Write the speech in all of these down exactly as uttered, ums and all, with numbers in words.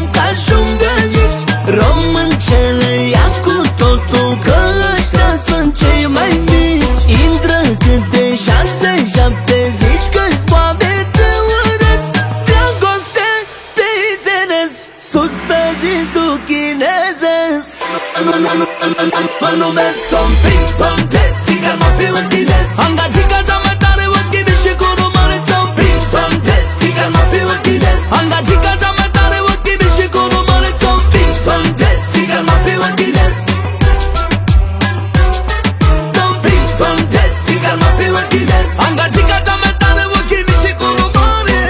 că ajung aici. Româncele ia cu totul, că ăștia sunt cei mai mici. Intră cât de șase, șapte, zici că-ți poame te urăsc. Dragoste pe interes, sus pe zidul chinezesc. Mă numesc Sompic, Somtes, Sigar, mă fiu închines. Am gagica cea mai tare, ochine și cu rumare. Sompic, Somtes, Sigar, mă fiu închines. Am gagica cea mai tare, ochine și cu rumare. Sompic, Somtes, Sigar, mă fiu închines. Sompic, Somtes, Sigar, mă fiu închines. Am gagica cea mai tare, ochine și cu rumare.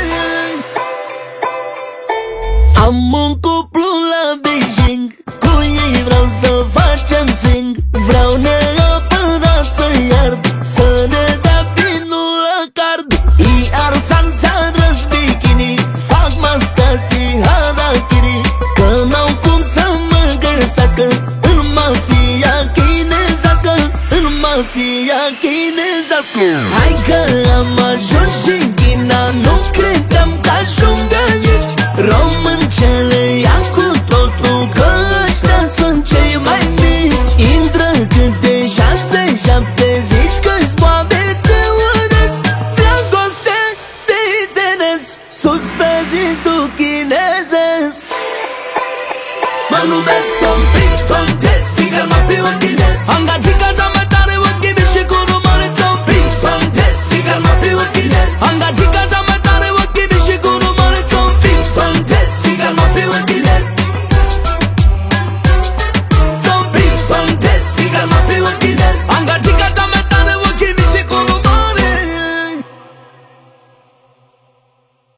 Am un cuplu la Beijing, cu ei vreau să facem swing. Vreau neapărat să iard, să ne dea pinul la card. Iar salsa drăși bikini, fac mascații harakiri. Că n-au cum să mă găsească în mafia chinezească, în mafia chinezească. Hai că am ajuns și în China, nu credeam că ajung aici. Româncele ia cu totul, că ăștia sunt cei mai mici. Intră cât de șase, șapte, zici că-ți poame te urăsc. Dragoste pe interes, sus pe zidul chinezesc. Mă numesc Sompic, Somtes, Sigar, mă fiu închines. Am gagica